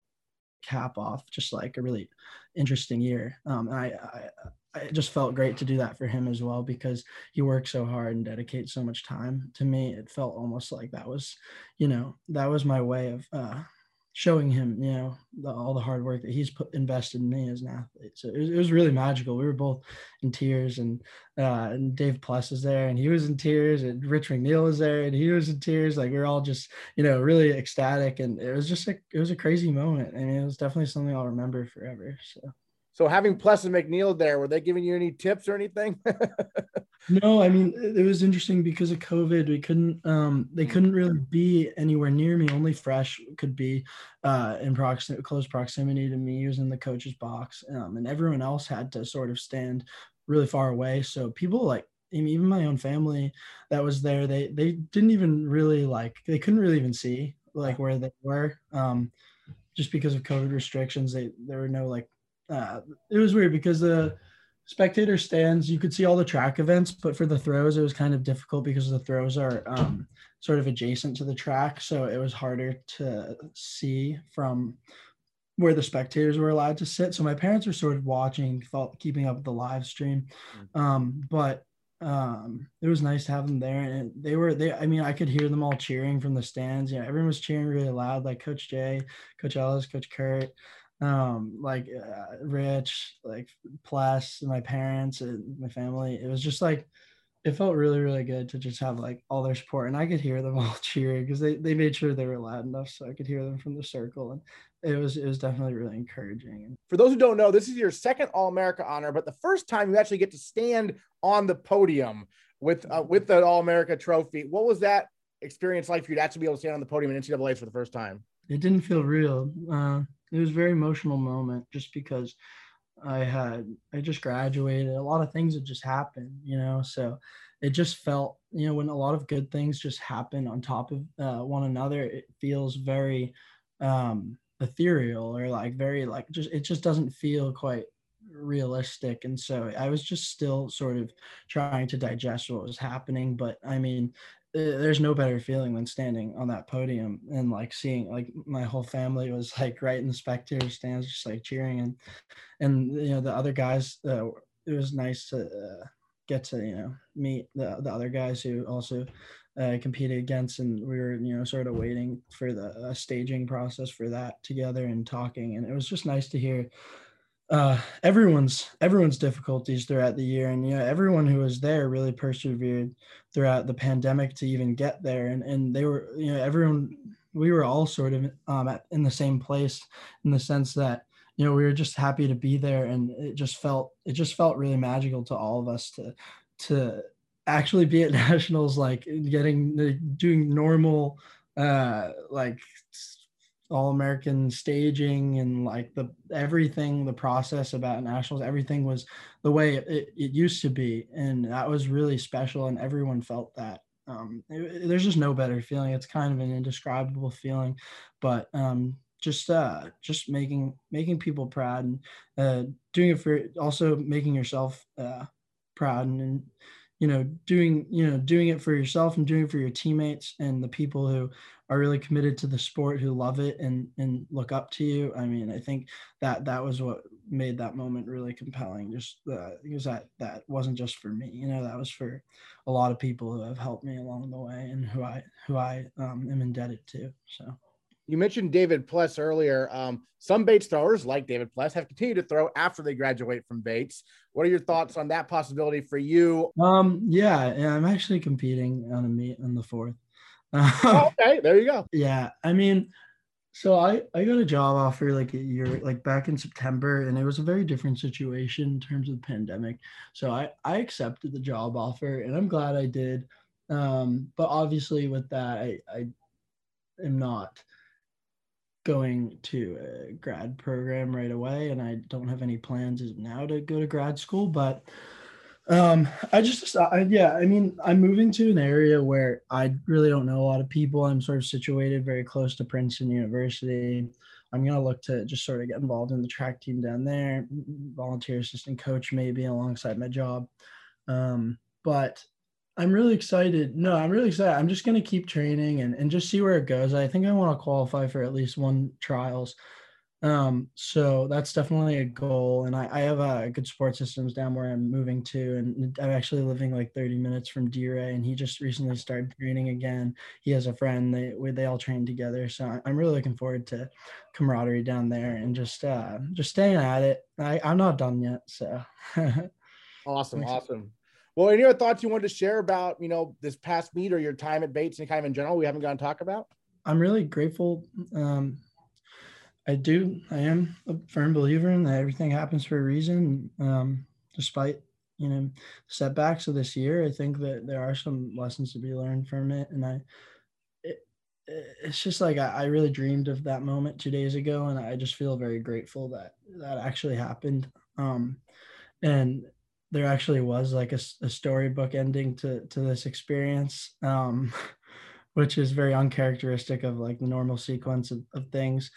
cap off just like a really interesting year. Um, and I, I, I just felt great to do that for him as well, because he worked so hard and dedicates so much time to me. It felt almost like that was, you know, that was my way of uh, showing him, you know, the, all the hard work that he's put invested in me as an athlete. So it was, it was really magical. We were both in tears, and, uh, and Dave Plus was there, and he was in tears, and Rich McNeil was there, and he was in tears. Like we were all just, you know, really ecstatic, and it was just like, it was a crazy moment. I mean, it was definitely something I'll remember forever. So. So having Plus and McNeil there, were they giving you any tips or anything? No, I mean, it was interesting because of COVID. We couldn't, um, they couldn't really be anywhere near me. Only Fresh could be uh, in proximity, close proximity to me. He was in the coach's box, um, and everyone else had to sort of stand really far away. So people like, I mean, even my own family that was there, they they didn't even really like, they couldn't really even see like where they were. Um, just because of COVID restrictions, they there were no like. Uh, it was weird because the spectator stands, you could see all the track events, but for the throws, it was kind of difficult because the throws are um, sort of adjacent to the track, so it was harder to see from where the spectators were allowed to sit. So my parents were sort of watching, thought, keeping up with the live stream. Um, but um, it was nice to have them there. And they were, they, I mean, I could hear them all cheering from the stands. You know, everyone was cheering really loud, like Coach Jay, Coach Ellis, Coach Kurt, um, like uh, Rich, like Pless, my parents and my family. It was just like, it felt really, really good to just have like all their support, and I could hear them all cheering because they, they made sure they were loud enough so I could hear them from the circle. And it was, it was definitely really encouraging. For those who don't know, this is your second All-America honor, but the first time you actually get to stand on the podium with, uh, with the All-America trophy. What was that experience like for you to actually be able to stand on the podium in N C double A for the first time? It didn't feel real. Uh, it was a very emotional moment just because I had, I just graduated. A lot of things had just happened, you know, so it just felt, you know, when a lot of good things just happen on top of uh, one another, it feels very um, ethereal or like very like just, it just doesn't feel quite realistic. And so I was just still sort of trying to digest what was happening. But I mean, there's no better feeling than standing on that podium and like seeing like my whole family was like right in the spectator stands, just like cheering. And, and, you know, the other guys, uh, it was nice to uh, get to, you know, meet the, the other guys who also uh, competed against, and we were, you know, sort of waiting for the uh, staging process for that together and talking. And it was just nice to hear uh everyone's everyone's difficulties throughout the year, and you know everyone who was there really persevered throughout the pandemic to even get there. And and they were, you know, everyone, we were all sort of um at, in the same place, in the sense that, you know, we were just happy to be there, and it just felt it just felt really magical to all of us to to actually be at nationals, like getting doing normal uh like All-American staging and like the everything, the process about nationals, everything was the way it, it used to be, and that was really special, and everyone felt that. Um, it, there's just no better feeling. It's kind of an indescribable feeling, but um, just uh, just making making people proud, and uh, doing it for also making yourself uh, proud, and, and you know doing you know doing it for yourself and doing it for your teammates and the people who are really committed to the sport, who love it and and look up to you. I mean, I think that that was what made that moment really compelling, just uh, because that that wasn't just for me, you know, that was for a lot of people who have helped me along the way and who I who I um, am indebted to. So. You mentioned David Pless earlier. Um, some Bates throwers, like David Pless, have continued to throw after they graduate from Bates. What are your thoughts on that possibility for you? Um, yeah, yeah, I'm actually competing on a meet on the fourth. Oh, okay, there you go. Yeah, I mean, so I, I got a job offer like a year, like back in September, and it was a very different situation in terms of the pandemic. So I, I accepted the job offer, and I'm glad I did. Um, but obviously with that, I, I am not going to a grad program right away, and I don't have any plans now to go to grad school, but um, I just, I, yeah, I mean, I'm moving to an area where I really don't know a lot of people. I'm sort of situated very close to Princeton University. I'm going to look to just sort of get involved in the track team down there, volunteer assistant coach maybe alongside my job. Um, but I'm really excited. No, I'm really excited. I'm just going to keep training and, and just see where it goes. I think I want to qualify for at least one trials. Um, so that's definitely a goal. And I, I have a good support systems down where I'm moving to, and I'm actually living like thirty minutes from D-Ray, and he just recently started training again. He has a friend, they, they all train together. So I'm really looking forward to camaraderie down there and just, uh, just staying at it. I, I'm not done yet. So awesome. Awesome. Well, any other thoughts you wanted to share about, you know, this past meet or your time at Bates and kind of in general we haven't gotten to talk about? I'm really grateful. Um, I do. I am a firm believer in that everything happens for a reason. Um, despite, you know, setbacks of this year, I think that there are some lessons to be learned from it. And I, it, it's just like, I, I really dreamed of that moment two days ago. And I just feel very grateful that that actually happened. Um, and there actually was like a, a storybook ending to, to this experience, um, which is very uncharacteristic of like the normal sequence of, of things.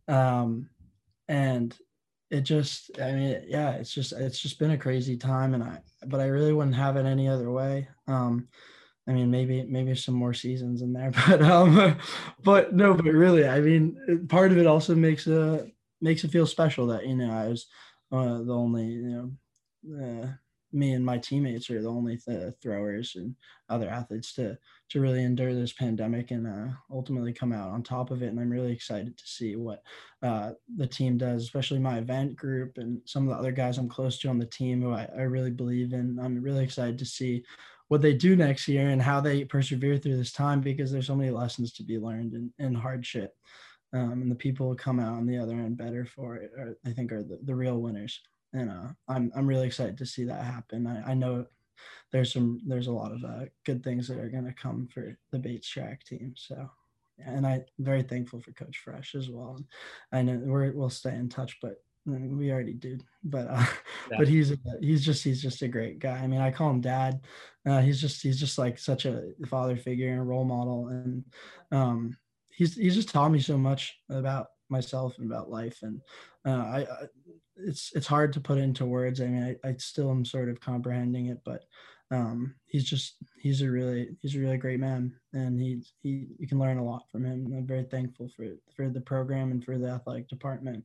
Um, and it just, I mean, yeah, it's just, it's just been a crazy time, and I, but I really wouldn't have it any other way. Um, I mean, maybe, maybe some more seasons in there, but, um, but no, but really, I mean, part of it also makes, uh, makes it feel special that, you know, I was uh, the only, you know, uh, me and my teammates are the only th- throwers and other athletes to to really endure this pandemic and uh, ultimately come out on top of it. And I'm really excited to see what uh, the team does, especially my event group and some of the other guys I'm close to on the team who I, I really believe in. I'm really excited to see what they do next year and how they persevere through this time, because there's so many lessons to be learned in, in hardship. Um, and the people who come out on the other end better for it, are, I think, are the, the real winners. And uh, I'm I'm really excited to see that happen. I, I know there's some there's a lot of uh, good things that are going to come for the Bates track team. So, and I'm very thankful for Coach Fresh as well. I know we're, we'll stay in touch, but we already do. But uh, yeah. but he's he's just he's just a great guy. I mean, I call him Dad. Uh, he's just he's just like such a father figure and a role model, and um, he's he's just taught me so much about myself and about life. And uh, I, I it's it's hard to put into words. I mean, I, I still am sort of comprehending it, but um, he's just he's a really he's a really great man, and he he you can learn a lot from him. I'm very thankful for for the program and for the athletic department.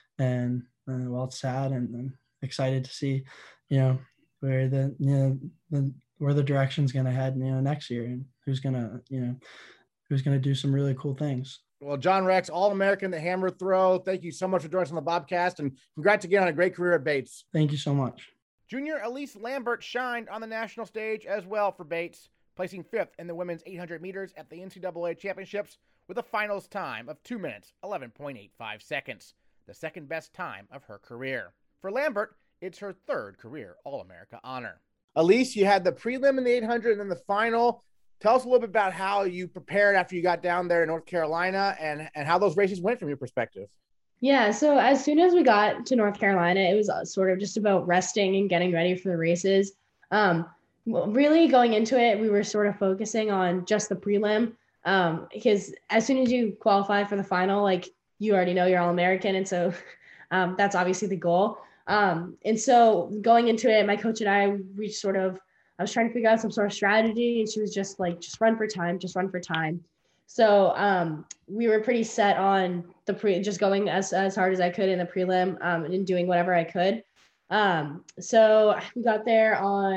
And uh, well, it's sad, and I'm excited to see, you know, where the you know the where the direction's going to head, you know, next year, and who's gonna you know who's gonna do some really cool things. Well, John Rex, All-American, the hammer throw. Thank you so much for joining us on the Bobcast, and congrats again on a great career at Bates. Thank you so much. Junior Elise Lambert shined on the national stage as well for Bates, placing fifth in the women's eight hundred meters at the N C double A championships with a finals time of two minutes, eleven point eight five seconds, the second best time of her career. For Lambert, it's her third career All-America honor. Elise, you had the prelim in the eight hundred and then the final. Tell us a little bit about how you prepared after you got down there in North Carolina, and, and how those races went from your perspective. Yeah, so as soon as we got to North Carolina, it was sort of just about resting and getting ready for the races. Um, really going into it, we were sort of focusing on just the prelim, um, because as soon as you qualify for the final, like, you already know you're All-American. And so um, that's obviously the goal. Um, and so going into it, my coach and I, we sort of, I was trying to figure out some sort of strategy, and she was just like, just run for time, just run for time. So um, we were pretty set on the pre, just going as, as hard as I could in the prelim, um, and doing whatever I could. Um, so we got there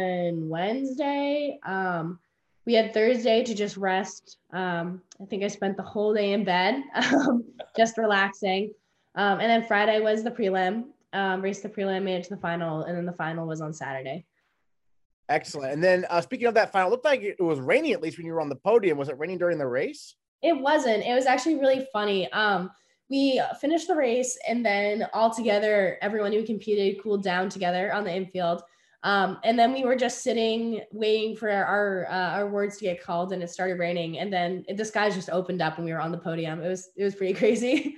on Wednesday. Um, we had Thursday to just rest. Um, I think I spent the whole day in bed, um, just relaxing. Um, and then Friday was the prelim, um, raced the prelim, made it to the final, and then the final was on Saturday. Excellent. And then uh, speaking of that final, it looked like it was raining, at least when you were on the podium. Was it raining during the race? It wasn't. It was actually really funny. Um, we finished the race, and then all together, everyone who competed cooled down together on the infield. Um, and then we were just sitting, waiting for our uh, our words to get called, and it started raining. And then the skies just opened up, and we were on the podium. It was it was pretty crazy.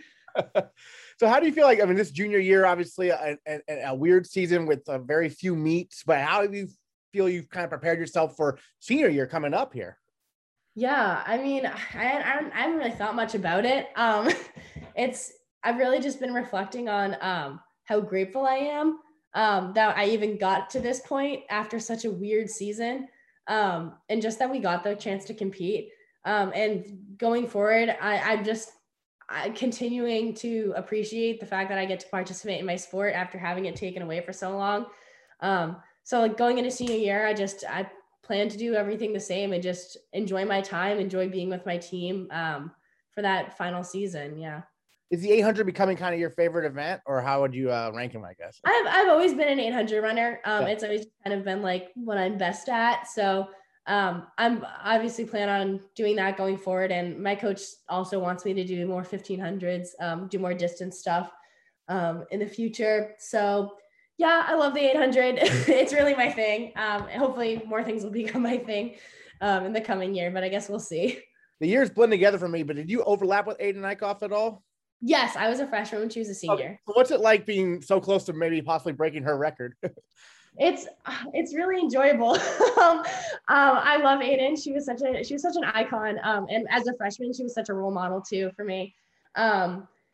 So how do you feel like, I mean, this junior year, obviously a, a, a weird season with uh, very few meets, but how do you feel you've kind of prepared yourself for senior year coming up here? Yeah, I mean, I, I, I haven't really thought much about it. Um, it's, I've really just been reflecting on um, how grateful I am um, that I even got to this point after such a weird season, um, and just that we got the chance to compete. Um, and going forward, I, I'm just I, continuing to appreciate the fact that I get to participate in my sport after having it taken away for so long. Um, so like going into senior year, I just, I plan to do everything the same and just enjoy my time, enjoy being with my team um, for that final season. Yeah. Is the eight hundred becoming kind of your favorite event, or how would you uh, rank them, I guess? I've, I've always been an eight hundred runner. Um, yeah. It's always kind of been like what I'm best at. So um, I'm obviously plan on doing that going forward. And my coach also wants me to do more fifteen hundreds, um, do more distance stuff um, in the future. So yeah, I love the eight hundred. It's really my thing. Um, hopefully more things will become my thing um, in the coming year, but I guess we'll see. The years blend together for me, but did you overlap with Aiden Eichhoff at all? Yes, I was a freshman when she was a senior. Okay. So what's it like being so close to maybe possibly breaking her record? It's it's really enjoyable. um, um, I love Aiden. She was such a she was such an icon. Um, and as a freshman, she was such a role model too for me. Um,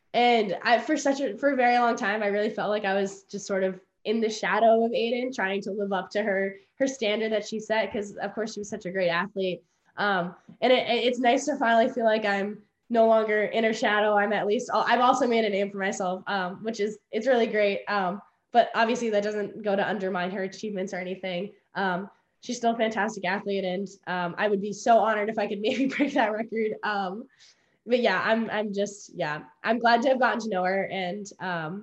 and I, for such a, for a very long time, I really felt like I was just sort of in the shadow of Aiden, trying to live up to her, her standard that she set. Cause of course she was such a great athlete. Um, and it, it's nice to finally feel like I'm no longer in her shadow. I'm at least, I've also made a name for myself, um, which is, it's really great. Um, but obviously that doesn't go to undermine her achievements or anything. Um, she's still a fantastic athlete. And um, I would be so honored if I could maybe break that record. Um, but yeah, I'm, I'm just, yeah, I'm glad to have gotten to know her and um,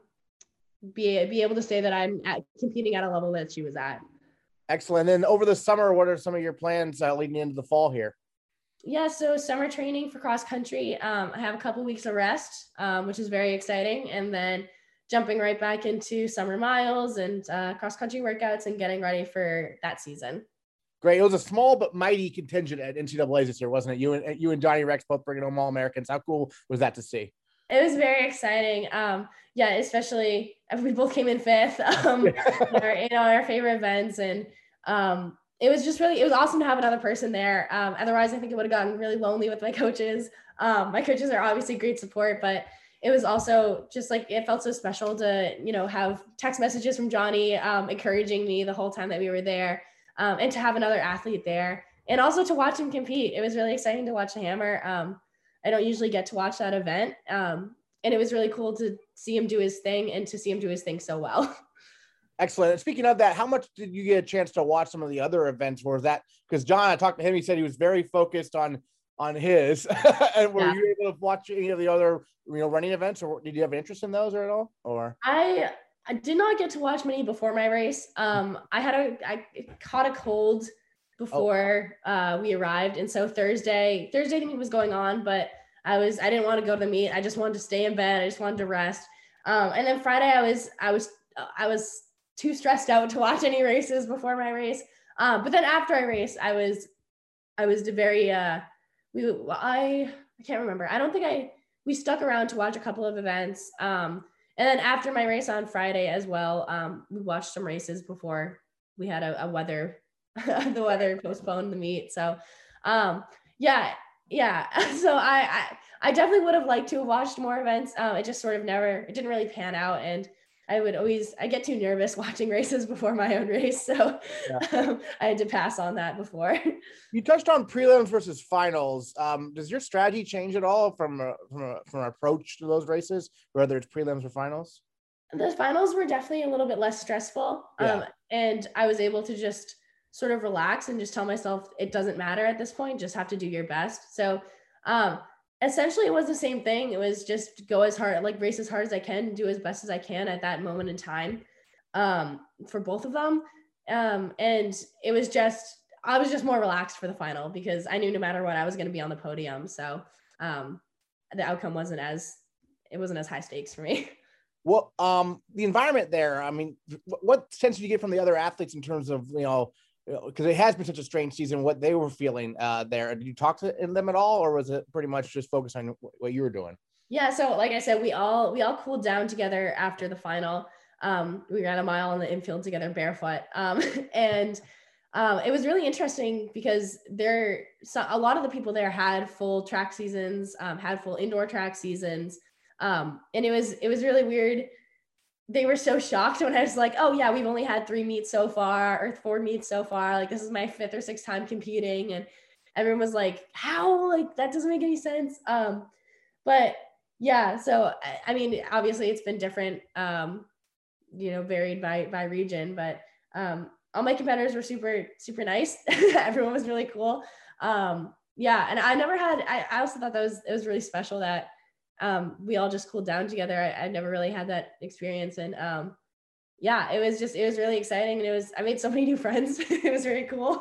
be, be able to say that I'm at, competing at a level that she was at. Excellent. And then over the summer, what are some of your plans uh, leading into the fall here? Yeah, so summer training for cross country. Um, I have a couple weeks of rest, um, which is very exciting. And then jumping right back into summer miles and uh, cross country workouts and getting ready for that season. Great. It was a small but mighty contingent at N C double A this year, wasn't it? You and you and Johnny Rex both bringing home All-Americans. How cool was that to see? It was very exciting. Um, yeah, especially we both came in fifth, um, in, our, in our favorite events. And um, it was just really, it was awesome to have another person there. Um, otherwise, I think it would have gotten really lonely with my coaches. Um, my coaches are obviously great support, but it was also just like, it felt so special to, you know, have text messages from Johnny um, encouraging me the whole time that we were there, um, and to have another athlete there and also to watch him compete. It was really exciting to watch the Hammer. Um, I don't usually get to watch that event. Um, and it was really cool to see him do his thing and to see him do his thing so well. Excellent. And speaking of that, how much did you get a chance to watch some of the other events? Or was that because John, I talked to him, he said he was very focused on on his. And were yeah. you able to watch any of the other, you know, running events, or did you have an interest in those or at all? Or I I did not get to watch many before my race. Um, I had a I caught a cold before oh. uh, we arrived, and so Thursday Thursday the meet was going on, but I was I didn't want to go to the meet. I just wanted to stay in bed. I just wanted to rest. Um, and then Friday I was I was I was too stressed out to watch any races before my race. Um, but then after I raced, I was I was very uh, we I I can't remember. I don't think I we stuck around to watch a couple of events. Um, and then after my race on Friday as well, um, we watched some races before we had a, a weather the weather postponed the meet. So um, yeah. Yeah. So I, I, I definitely would have liked to have watched more events. Um, it just sort of never, it didn't really pan out. And I would always, I get too nervous watching races before my own race. So yeah. um, I had to pass on that before. You touched on prelims versus finals. Um, does your strategy change at all from, a, from, a, from an approach to those races, whether it's prelims or finals? The finals were definitely a little bit less stressful. Yeah. Um, and I was able to just sort of relax and just tell myself it doesn't matter at this point, just have to do your best. So um, essentially it was the same thing. It was just go as hard, like race as hard as I can, do as best as I can at that moment in time um, for both of them. Um, and it was just, I was just more relaxed for the final because I knew no matter what, I was going to be on the podium. So um, the outcome wasn't as, it wasn't as high stakes for me. Well, um, the environment there, I mean, what sense did you get from the other athletes in terms of, you know, because it has been such a strange season, what they were feeling uh, there. Did you talk to them at all, or was it pretty much just focused on what you were doing? Yeah. So like I said, we all, we all cooled down together after the final. Um, we ran a mile on the infield together barefoot. Um, and um, it was really interesting because there, so a lot of the people there had full track seasons, um, had full indoor track seasons. Um, and it was, it was really weird. They were so shocked when I was like, oh yeah, we've only had three meets so far or four meets so far. Like this is my fifth or sixth time competing. And everyone was like, how, like, that doesn't make any sense. Um, but yeah, so, I, I mean, obviously it's been different, um, you know, varied by, by region, but um, all my competitors were super, super nice. Everyone was really cool. Um, yeah. And I never had, I, I also thought that was, it was really special that um, we all just cooled down together. I, I never really had that experience. And um, yeah, it was just, it was really exciting. And it was, I made so many new friends. It was very cool.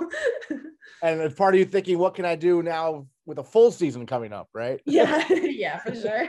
And as part of you thinking, what can I do now with a full season coming up, right? Yeah, yeah, for sure.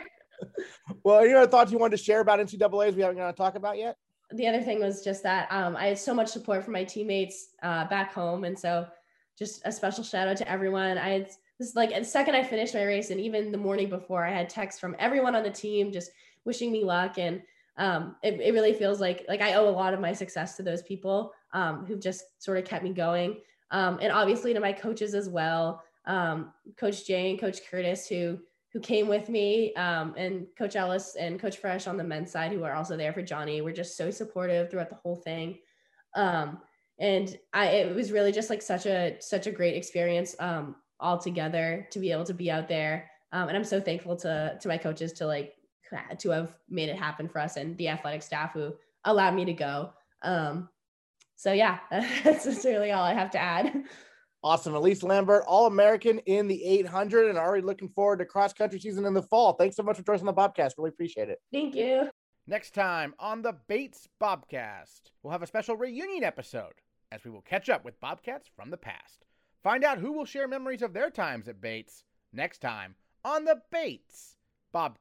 Well, any other thoughts you wanted to share about N C double A's we haven't got to talk about yet? The other thing was just that um, I had so much support from my teammates uh, back home. And so just a special shout out to everyone. I had this is like the second I finished my race, and even the morning before, I had texts from everyone on the team just wishing me luck. And um, it, it really feels like like I owe a lot of my success to those people um, who've just sort of kept me going. Um, and obviously to my coaches as well, um, Coach Jay and Coach Curtis, who who came with me, um, and Coach Ellis and Coach Fresh on the men's side, who are also there for Johnny, were just so supportive throughout the whole thing. Um, and I, it was really just like such a, such a great experience, um, all together to be able to be out there. Um, and I'm so thankful to, to my coaches to like, to have made it happen for us, and the athletic staff who allowed me to go. Um, so yeah, that's, that's really all I have to add. Awesome. Elise Lambert, All-American in the eight hundred, and already looking forward to cross-country season in the fall. Thanks so much for joining the Bobcast. Really appreciate it. Thank you. Next time on the Bates Bobcast, we'll have a special reunion episode as we will catch up with Bobcats from the past. Find out who will share memories of their times at Bates next time on the Bates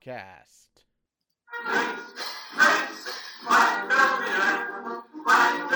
Bobcast. Bates, Bates,